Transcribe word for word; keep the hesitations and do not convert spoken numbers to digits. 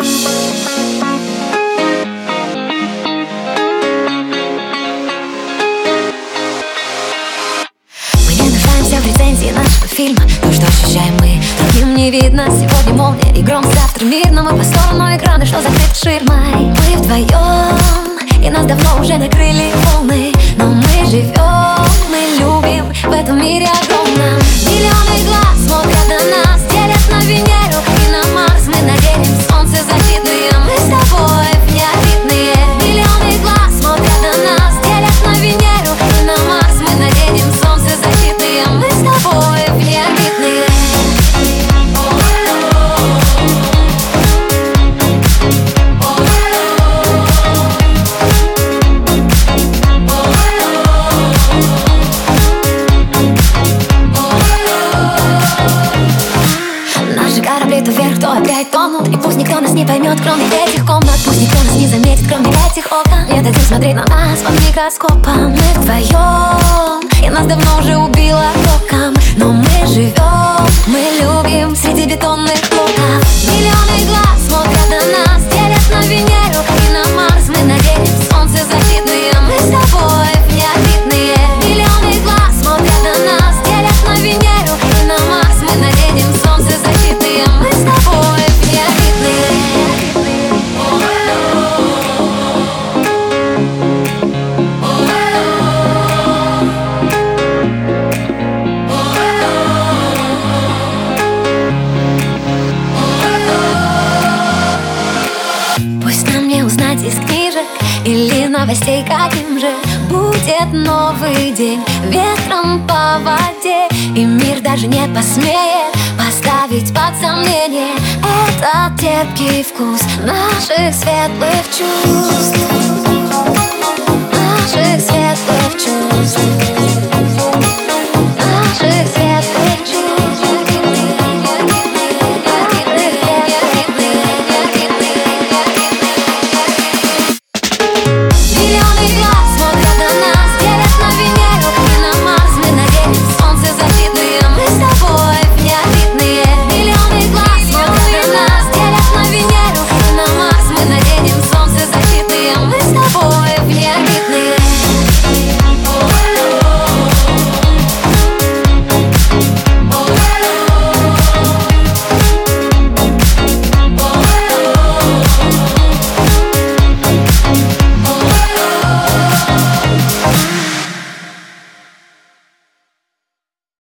В рецензии нашего фильма то, что ощущаем мы, другим не видно. Сегодня молния и гром, завтра мирно. Мы по сторону экрана, что закрыт ширмой. Мы вдвоем, и нас давно уже накрыли волны. Но мы живем, мы любим в этом мире огромном. Миллионы глаз смотрят на нас, делят на Венеру и на Марс. Мы наденем солнцезащитные, мы с тобой необидные. Миллионы глаз смотрят на нас, делят на Венеру и на Марс. Мы наденем солнцезащитные, мы с тобой необидные. Наши корабли то вверх, то опять тонут. И пусть никто нас не поймет, кроме этих комнат. Пусть никто нас не заметит, кроме этих окон. Не дадим смотреть на нас под микроскопом. Мы вдвоем, и нас давно уже убило током. Но мы живем, мы любим среди бетонных блоков. Миллионы глаз смотрят на нас, делят на Венеру и на Марс. Мы наденем солнцезащитные, мы с тобой необидные. Миллионы глаз смотрят на нас, делят на Венеру и на Марс. Мы наденем солнцезащитные, мы с тобой необидные. Пусть нам не узнать из книжек или новостей, каким же будет новый день. Ветром по воде, и мир даже не посмеет поставить под сомнение этот терпкий вкус наших светлых чувств. Наших светлых чувств. Наших светлых